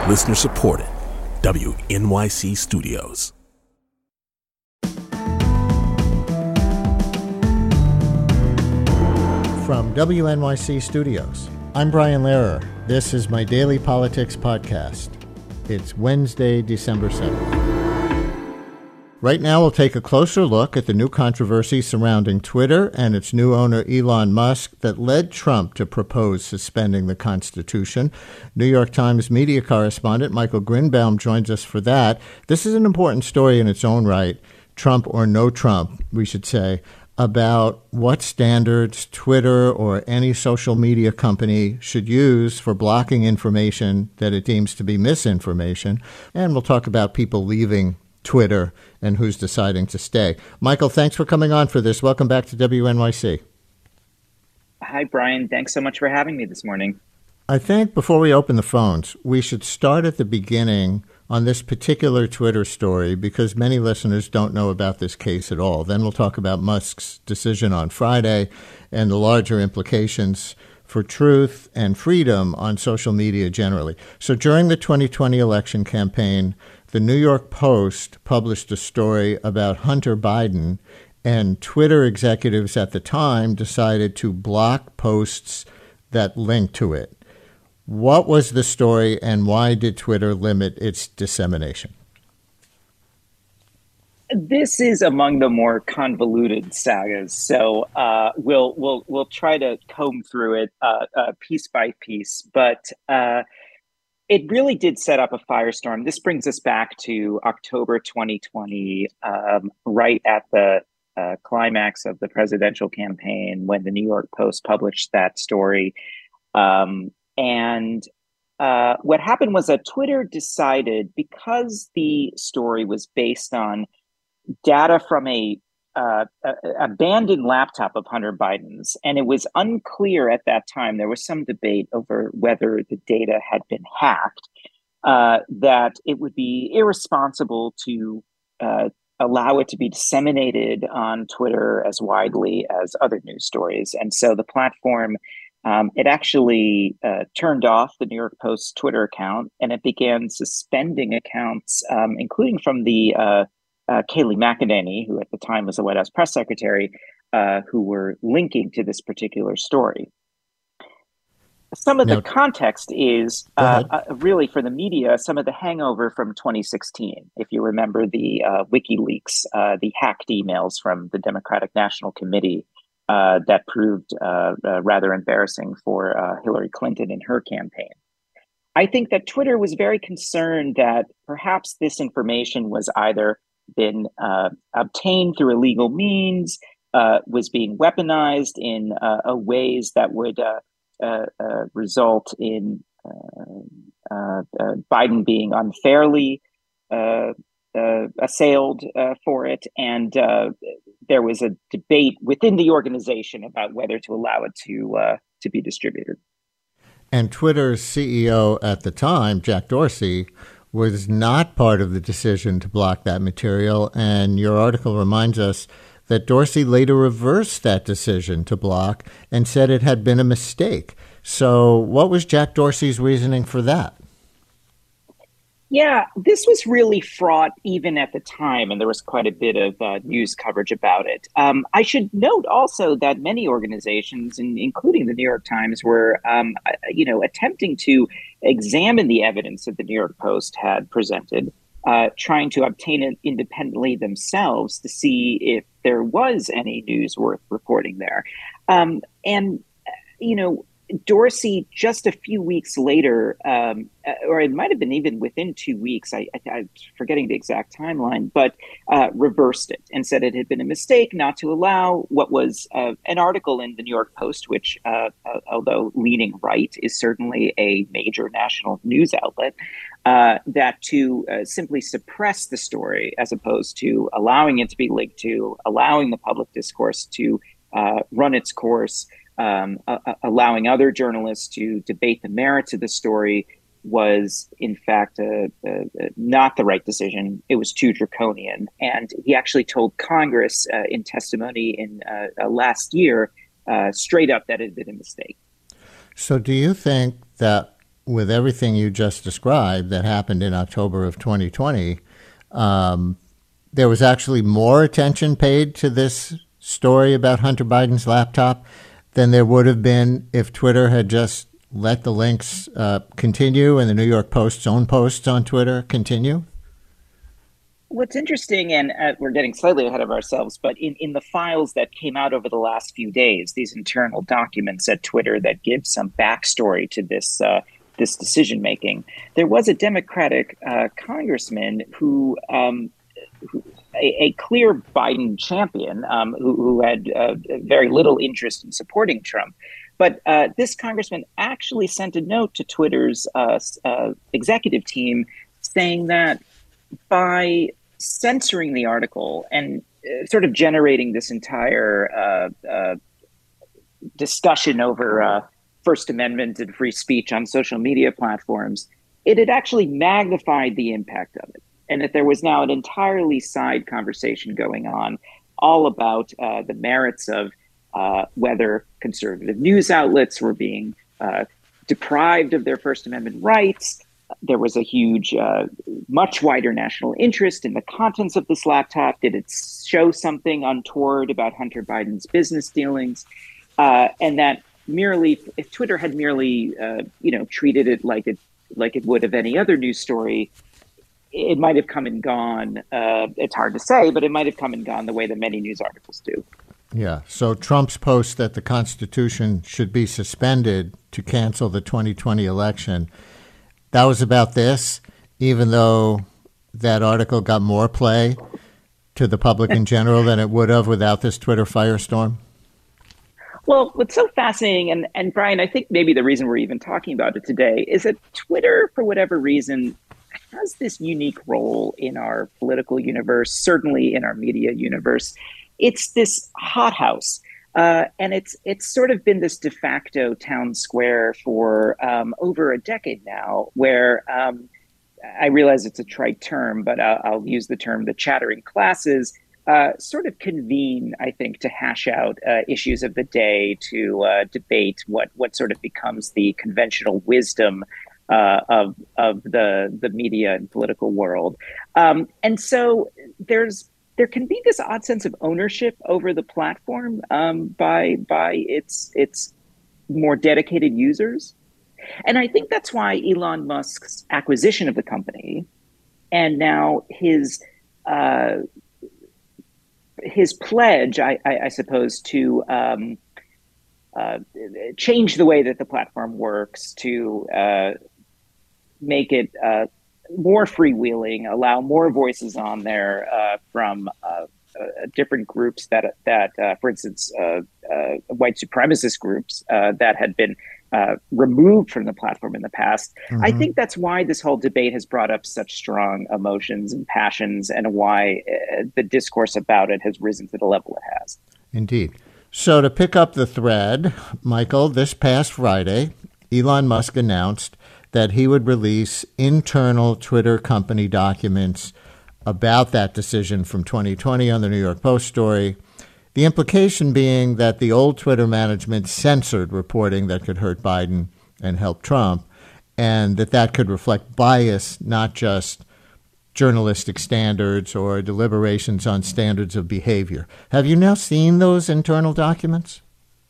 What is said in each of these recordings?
Listener supported. WNYC Studios. From WNYC Studios, I'm Brian Lehrer. This is my daily politics podcast. It's Wednesday, December 7th. Right now, we'll take a closer look at the new controversy surrounding Twitter and its new owner, Elon Musk, that led Trump to propose suspending the Constitution. New York Times media correspondent Michael Grinbaum joins us for that. This is an important story in its own right, Trump or no Trump, we should say, about what standards Twitter or any social media company should use for blocking information that it deems to be misinformation. And we'll talk about people leaving Twitter and who's deciding to stay. Michael, thanks for coming on for this. Welcome back to WNYC. Hi, Brian. Thanks so much for having me this morning. I think before we open the phones, we should start at the beginning on this particular Twitter story because many listeners don't know about this case at all. Then we'll talk about Musk's decision on Friday and the larger implications for truth and freedom on social media generally. So during the 2020 election campaign, the New York Post published a story about Hunter Biden, and Twitter executives at the time decided to block posts that linked to it. What was the story, and why did Twitter limit its dissemination? This is among the more convoluted sagas, so we'll try to comb through it piece by piece. But it really did set up a firestorm. This brings us back to October 2020, right at the climax of the presidential campaign when the New York Post published that story. And what happened was that Twitter decided, because the story was based on data from a abandoned laptop of Hunter Biden's, and it was unclear at that time, there was some debate over whether the data had been hacked, that it would be irresponsible to allow it to be disseminated on Twitter as widely as other news stories. And so the platform, it actually turned off the New York Post Twitter account, and it began suspending accounts, including from the Kayleigh McEnany, who at the time was the White House press secretary, who were linking to this particular story. Some of the context is really for the media, some of the hangover from 2016. If you remember the WikiLeaks, the hacked emails from the Democratic National Committee that proved rather embarrassing for Hillary Clinton in her campaign. I think that Twitter was very concerned that perhaps this information was either been obtained through illegal means, was being weaponized in ways that would result in Biden being unfairly assailed for it. And there was a debate within the organization about whether to allow it to be distributed. And Twitter's CEO at the time, Jack Dorsey, was not part of the decision to block that material. And your article reminds us that Dorsey later reversed that decision to block and said it had been a mistake. So what was Jack Dorsey's reasoning for that? Yeah, this was really fraught even at the time, and there was quite a bit of news coverage about it. I should note also that many organizations, including the New York Times, were, attempting to examine the evidence that the New York Post had presented, trying to obtain it independently themselves to see if there was any news worth reporting there. Dorsey, just a few weeks later, or it might have been even within 2 weeks, I'm forgetting the exact timeline, but reversed it and said it had been a mistake not to allow what was an article in the New York Post, which, although leaning right, is certainly a major national news outlet, that to simply suppress the story as opposed to allowing it to be linked to, allowing the public discourse to run its course, allowing other journalists to debate the merits of the story was, in fact, not the right decision. It was too draconian. And he actually told Congress in testimony in last year straight up that it had been a mistake. So do you think that with everything you just described that happened in October of 2020, there was actually more attention paid to this story about Hunter Biden's laptop than there would have been if Twitter had just let the links continue and the New York Post's own posts on Twitter continue? What's interesting, and we're getting slightly ahead of ourselves, but in the files that came out over the last few days, these internal documents at Twitter that give some backstory to this this decision making, there was a Democratic congressman who a clear Biden champion who had very little interest in supporting Trump. But this congressman actually sent a note to Twitter's executive team saying that by censoring the article and sort of generating this entire discussion over First Amendment and free speech on social media platforms, it had actually magnified the impact of it. And that there was now an entirely side conversation going on all about the merits of whether conservative news outlets were being deprived of their First Amendment rights. There was a huge, much wider national interest in the contents of this laptop. Did it show something untoward about Hunter Biden's business dealings? And that merely, if Twitter had merely, treated it like it would of any other news story, it might have come and gone. It's hard to say, but it might have come and gone the way that many news articles do. Yeah. So Trump's post that the Constitution should be suspended to cancel the 2020 election, that was about this, even though that article got more play to the public in general than it would have without this Twitter firestorm? Well, what's so fascinating, and Brian, I think maybe the reason we're even talking about it today is that Twitter, for whatever reason, has this unique role in our political universe, certainly in our media universe. It's this hothouse, and it's sort of been this de facto town square for over a decade now, where I realize it's a trite term, but I'll use the term the chattering classes sort of convene, I think, to hash out issues of the day, to debate what sort of becomes the conventional wisdom of the media and political world. And so there can be this odd sense of ownership over the platform by its more dedicated users. And I think that's why Elon Musk's acquisition of the company and now his pledge, I suppose, to change the way that the platform works, to make it more freewheeling, allow more voices on there from different groups that for instance, white supremacist groups that had been removed from the platform in the past. Mm-hmm. I think that's why this whole debate has brought up such strong emotions and passions, and why the discourse about it has risen to the level it has. Indeed. So to pick up the thread, Michael, this past Friday, Elon Musk announced that he would release internal Twitter company documents about that decision from 2020 on the New York Post story. The implication being that the old Twitter management censored reporting that could hurt Biden and help Trump, and that could reflect bias, not just journalistic standards or deliberations on standards of behavior. Have you now seen those internal documents?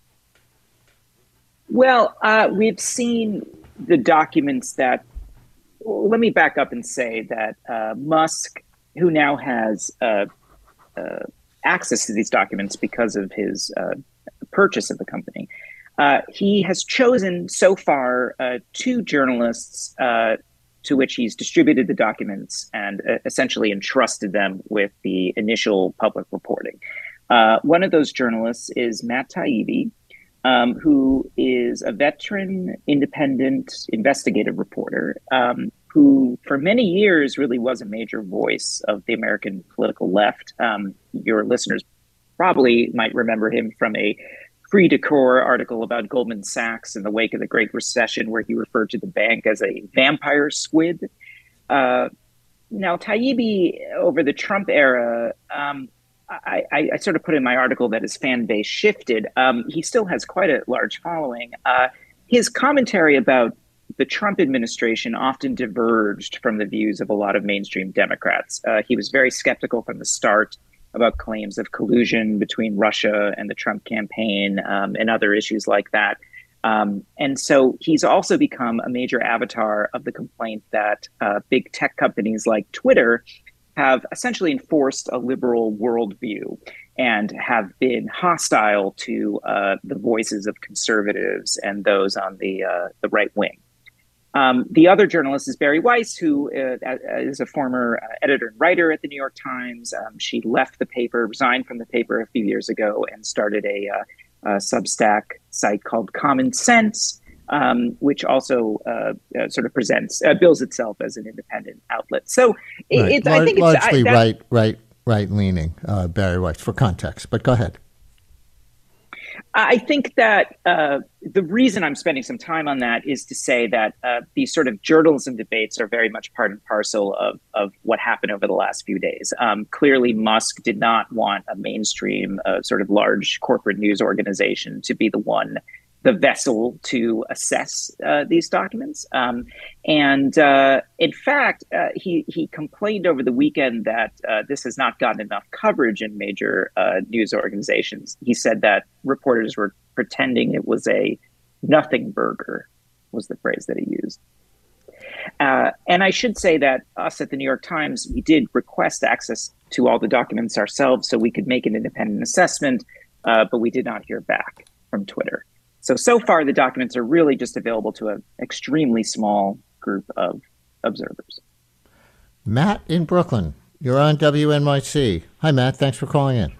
Well, we've seen the documents that, well, let me back up and say that Musk, who now has access to these documents because of his purchase of the company, he has chosen so far two journalists to which he's distributed the documents and essentially entrusted them with the initial public reporting. One of those journalists is Matt Taibbi, who is a veteran, independent, investigative reporter, who for many years really was a major voice of the American political left. Your listeners probably might remember him from a Free Decor article about Goldman Sachs in the wake of the Great Recession, where he referred to the bank as a vampire squid. Now, Taibbi, over the Trump era, I sort of put in my article that his fan base shifted. He still has quite a large following. His commentary about the Trump administration often diverged from the views of a lot of mainstream Democrats. He was very skeptical from the start about claims of collusion between Russia and the Trump campaign, and other issues like that. And so he's also become a major avatar of the complaint that big tech companies like Twitter have essentially enforced a liberal worldview and have been hostile to the voices of conservatives and those on the right wing. The other journalist is Bari Weiss, who is a former editor and writer at the New York Times. She left the paper, resigned from the paper a few years ago, and started a Substack site called Common Sense, which also sort of bills itself as an independent outlet. So right. I think it's largely right leaning, Bari Weiss, for context. But go ahead. I think that the reason I'm spending some time on that is to say that these sort of journalism debates are very much part and parcel of what happened over the last few days. Clearly, Musk did not want a mainstream sort of large corporate news organization to be the vessel to assess these documents. And in fact, he complained over the weekend that this has not gotten enough coverage in major news organizations. He said that reporters were pretending it was a nothing burger, was the phrase that he used. And I should say that us at the New York Times, we did request access to all the documents ourselves so we could make an independent assessment, but we did not hear back from Twitter. So far, the documents are really just available to an extremely small group of observers. Matt in Brooklyn, you're on WNYC. Hi, Matt. Thanks for calling in.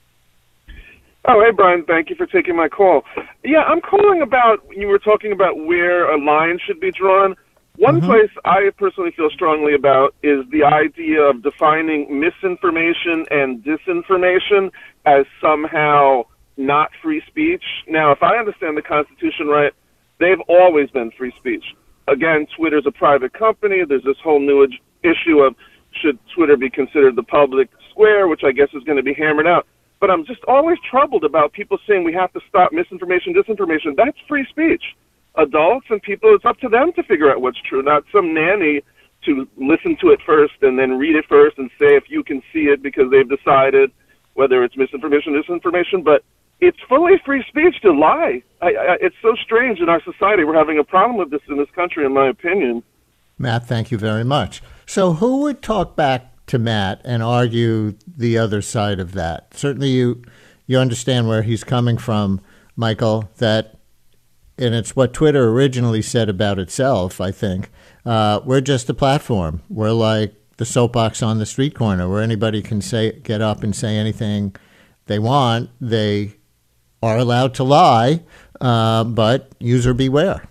Oh, hey, Brian. Thank you for taking my call. Yeah, I'm calling about, you were talking about where a line should be drawn. One place I personally feel strongly about is the idea of defining misinformation and disinformation as somehow not free speech. Now, if I understand the Constitution right, they've always been free speech. Again, Twitter's a private company. There's this whole new issue of should Twitter be considered the public square, which I guess is going to be hammered out. But I'm just always troubled about people saying we have to stop misinformation, disinformation. That's free speech. Adults and people, it's up to them to figure out what's true, not some nanny to listen to it first and then read it first and say if you can see it because they've decided whether it's misinformation, disinformation. But it's fully free speech to lie. It's so strange in our society. We're having a problem with this in this country, in my opinion. Matt, thank you very much. So who would talk back to Matt and argue the other side of that? Certainly you understand where he's coming from, Michael, and it's what Twitter originally said about itself, I think. We're just a platform. We're like the soapbox on the street corner where anybody can get up and say anything they want. They are allowed to lie, but user beware.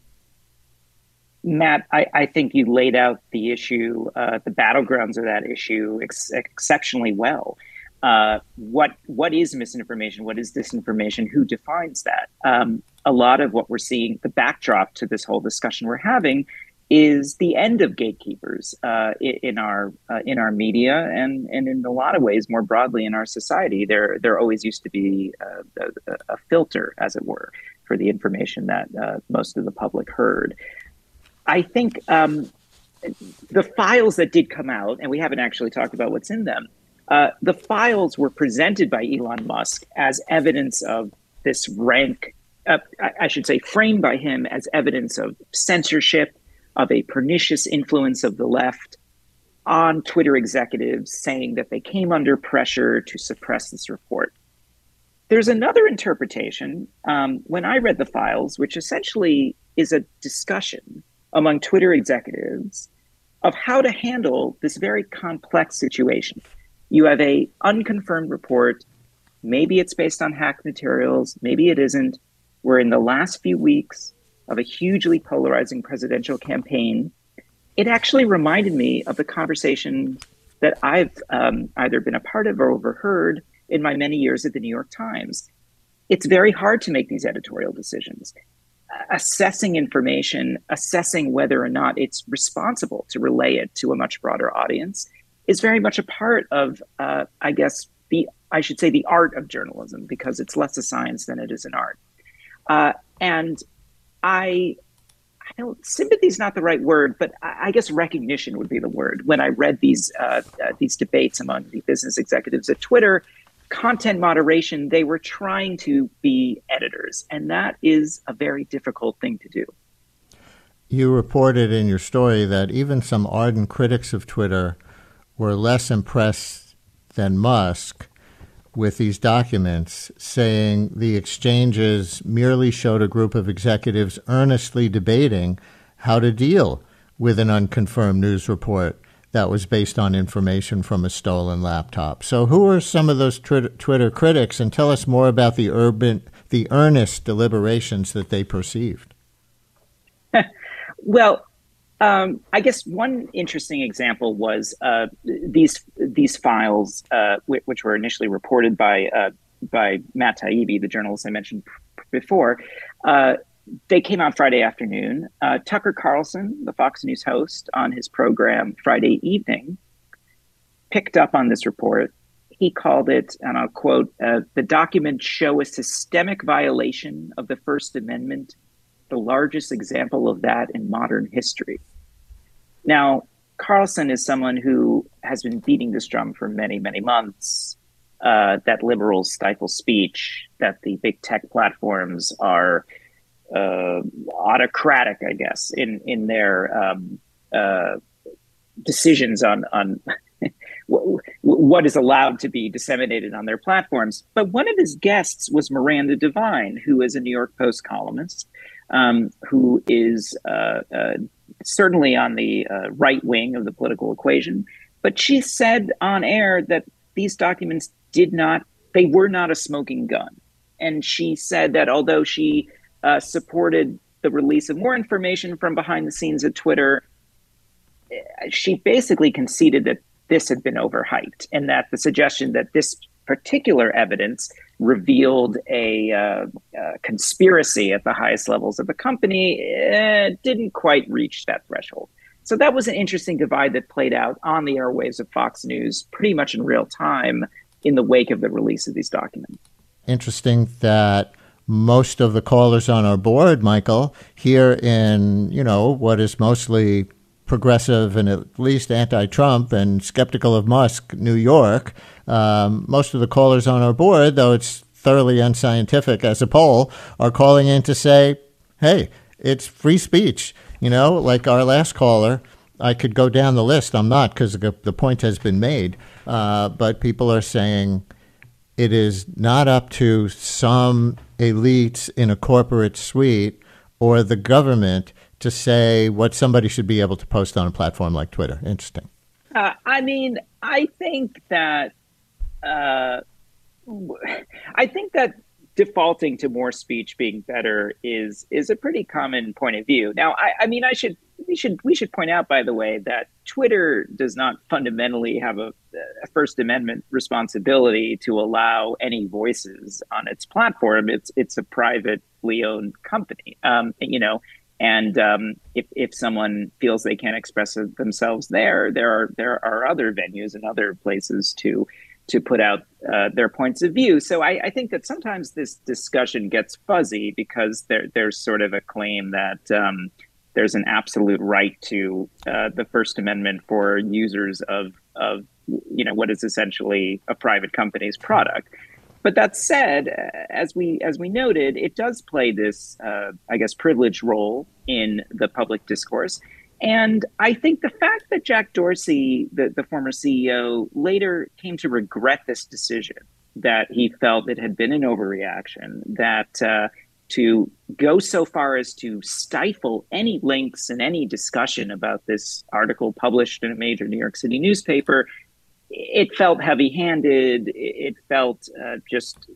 Matt, I think you laid out the issue, the battlegrounds of that issue exceptionally well. What is misinformation? What is disinformation? Who defines that? A lot of what we're seeing, the backdrop to this whole discussion we're having, is the end of gatekeepers in our media and in a lot of ways more broadly in our society. There always used to be a filter, as it were, for the information that most of the public heard. I think the files that did come out, and we haven't actually talked about what's in them, the files were presented by Elon Musk as evidence of this rank, I should say framed by him as evidence of censorship, of a pernicious influence of the left on Twitter executives, saying that they came under pressure to suppress this report. There's another interpretation when I read the files, which essentially is a discussion among Twitter executives of how to handle this very complex situation. You have a unconfirmed report. Maybe it's based on hacked materials. Maybe it isn't. We're in the last few weeks of a hugely polarizing presidential campaign. It actually reminded me of the conversation that I've either been a part of or overheard in my many years at the New York Times. It's very hard to make these editorial decisions. Assessing information, assessing whether or not it's responsible to relay it to a much broader audience is very much a part of, I guess, the art of journalism, because it's less a science than it is an art. And I sympathy is not the right word, but I guess recognition would be the word. When I read these debates among the business executives at Twitter, content moderation, they were trying to be editors, and that is a very difficult thing to do. You reported in your story that even some ardent critics of Twitter were less impressed than Musk with these documents, saying the exchanges merely showed a group of executives earnestly debating how to deal with an unconfirmed news report that was based on information from a stolen laptop. So who are some of those Twitter critics, and tell us more about the earnest deliberations that they perceived? Well, I guess one interesting example was these files, which were initially reported by Matt Taibbi, the journalist I mentioned before. They came out Friday afternoon. Tucker Carlson, the Fox News host, on his program Friday evening, picked up on this report. He called it, and I'll quote, "The documents show a systemic violation of the First Amendment, the largest example of that in modern history." Now, Carlson is someone who has been beating this drum for many, many months, that liberals stifle speech, that the big tech platforms are autocratic, I guess, in their decisions on what is allowed to be disseminated on their platforms. But one of his guests was Miranda Devine, who is a New York Post columnist, who is certainly on the right wing of the political equation. But she said on air that these documents they were not a smoking gun. And she said that although she supported the release of more information from behind the scenes at Twitter, she basically conceded that this had been overhyped, and that the suggestion that this particular evidence revealed a conspiracy at the highest levels of the company didn't quite reach that threshold. So that was an interesting divide that played out on the airwaves of Fox News pretty much in real time in the wake of the release of these documents. Interesting that most of the callers on our board, Michael, here in, what is mostly progressive and at least anti-Trump and skeptical of Musk, New York, most of the callers on our board, though it's thoroughly unscientific as a poll, are calling in to say, hey, it's free speech. Like our last caller, I could go down the list. I'm not, because the point has been made. But people are saying it is not up to some elites in a corporate suite or the government to say what somebody should be able to post on a platform like Twitter. Interesting. I think that defaulting to more speech being better is a pretty common point of view. Now, we should point out, by the way, that Twitter does not fundamentally have a First Amendment responsibility to allow any voices on its platform. It's a privately owned company, And if someone feels they can't express themselves there are other venues and other places to put out their points of view. So I think that sometimes this discussion gets fuzzy because there's sort of a claim that there's an absolute right to the First Amendment for users of what is essentially a private company's product. But that said, as we noted, it does play this, privileged role in the public discourse. And I think the fact that Jack Dorsey, the former CEO, later came to regret this decision, that he felt it had been an overreaction, that to go so far as to stifle any links and any discussion about this article published in a major New York City newspaper, it felt heavy-handed. It felt just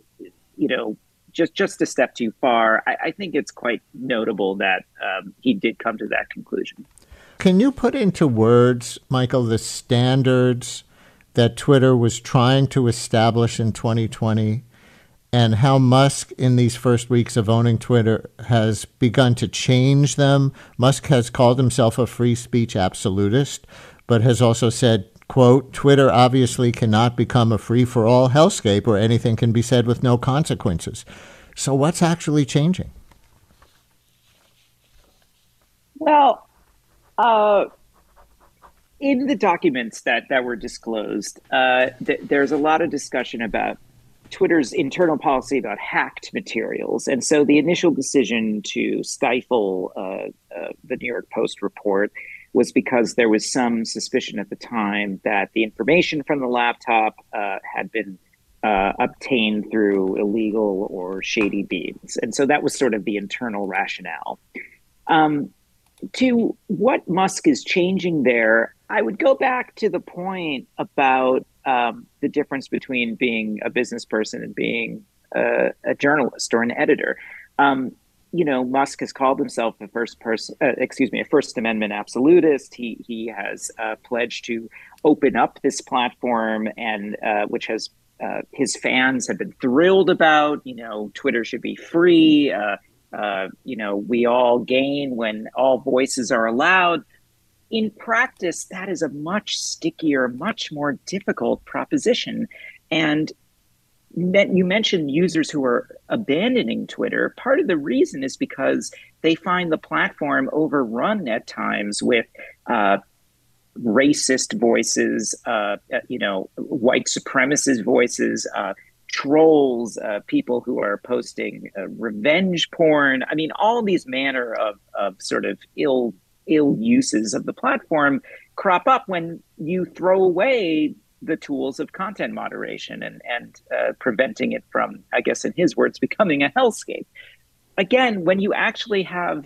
a step too far. I think it's quite notable that he did come to that conclusion. Can you put into words, Michael, the standards that Twitter was trying to establish in 2020 and how Musk, in these first weeks of owning Twitter, has begun to change them? Musk has called himself a free speech absolutist, but has also said, quote, Twitter obviously cannot become a free-for-all hellscape where anything can be said with no consequences. So what's actually changing? Well, in the documents that were disclosed, there's a lot of discussion about Twitter's internal policy about hacked materials. And so the initial decision to stifle the New York Post report was because there was some suspicion at the time that the information from the laptop had been obtained through illegal or shady means. And so that was sort of the internal rationale. To what Musk is changing there, I would go back to the point about the difference between being a business person and being a journalist or an editor. Musk has called himself a First Amendment absolutist. He has pledged to open up this platform, and which has his fans have been thrilled about. Twitter should be free. We all gain when all voices are allowed. In practice, that is a much stickier, much more difficult proposition. And you mentioned users who are abandoning Twitter. Part of the reason is because they find the platform overrun at times with racist voices, white supremacist voices, trolls, people who are posting revenge porn. I mean, all these manner of sort of ill uses of the platform crop up when you throw away the tools of content moderation and preventing it from, I guess in his words, becoming a hellscape. Again, when you actually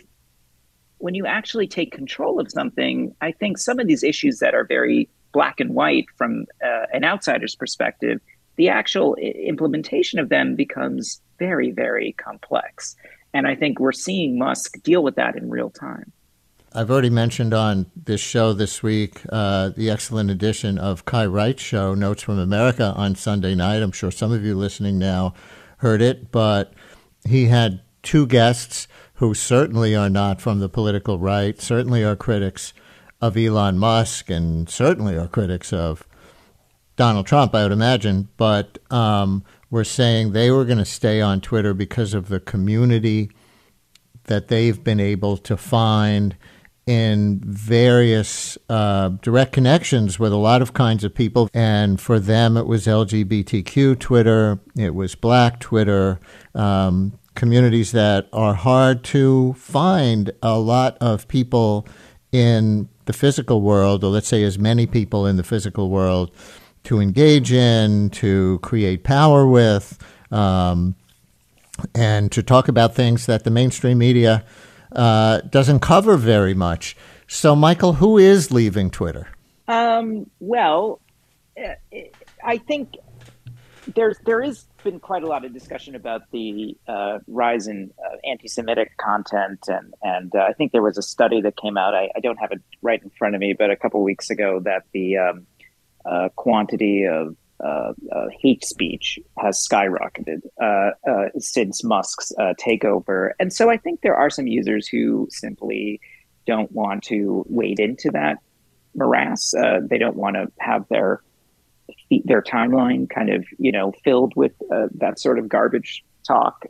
take control of something, I think some of these issues that are very black and white from an outsider's perspective, the actual implementation of them becomes very, very complex. And I think we're seeing Musk deal with that in real time. I've already mentioned on this show this week the excellent edition of Kai Wright's show, Notes from America, on Sunday night. I'm sure some of you listening now heard it, but he had two guests who certainly are not from the political right, certainly are critics of Elon Musk, and certainly are critics of Donald Trump, I would imagine, but were saying they were going to stay on Twitter because of the community that they've been able to find in various direct connections with a lot of kinds of people. And for them, it was LGBTQ Twitter, it was Black Twitter, communities that are hard to find a lot of people in the physical world, or let's say as many people in the physical world, to engage in, to create power with, and to talk about things that the mainstream media doesn't cover very much. So, Michael, who is leaving Twitter? Well, I think there has been quite a lot of discussion about the rise in anti-Semitic content, and I think there was a study that came out. I don't have it right in front of me, but a couple of weeks ago, that the quantity of hate speech has skyrocketed since Musk's takeover. And so I think there are some users who simply don't want to wade into that morass. They don't want to have their timeline kind of, filled with that sort of garbage talk,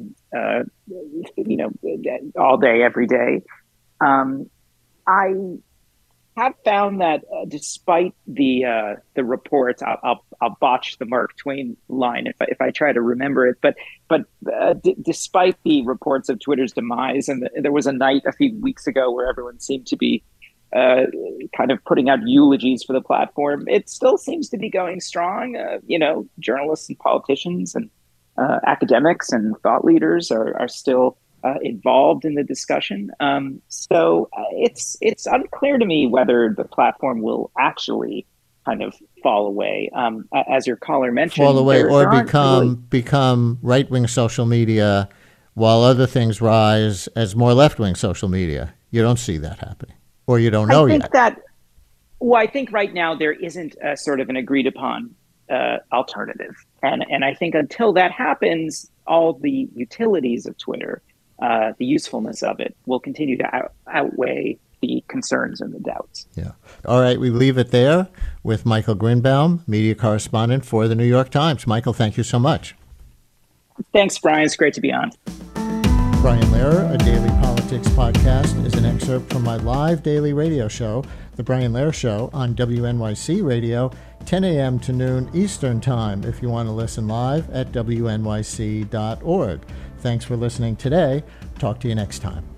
all day, every day. I have found that despite the reports, I'll botch the Mark Twain line if I try to remember it. But despite the reports of Twitter's demise, and there was a night a few weeks ago where everyone seemed to be kind of putting out eulogies for the platform, it still seems to be going strong. Journalists and politicians and academics and thought leaders are still involved in the discussion. So it's unclear to me whether the platform will actually kind of fall away. As your caller mentioned, fall away or become right-wing social media while other things rise as more left-wing social media. You don't see that happening, or you don't know yet. I think right now there isn't a sort of an agreed upon alternative. And I think until that happens, all the utilities of Twitter, the usefulness of it, will continue to outweigh the concerns and the doubts. Yeah. All right. We leave it there with Michael Grinbaum, media correspondent for the New York Times. Michael, thank you so much. Thanks, Brian. It's great to be on. Brian Lehrer, a daily politics Politics podcast is an excerpt from my live daily radio show, The Brian Lehrer Show, on WNYC Radio, 10 a.m. to noon Eastern Time, if you want to listen live at wnyc.org. Thanks for listening today. Talk to you next time.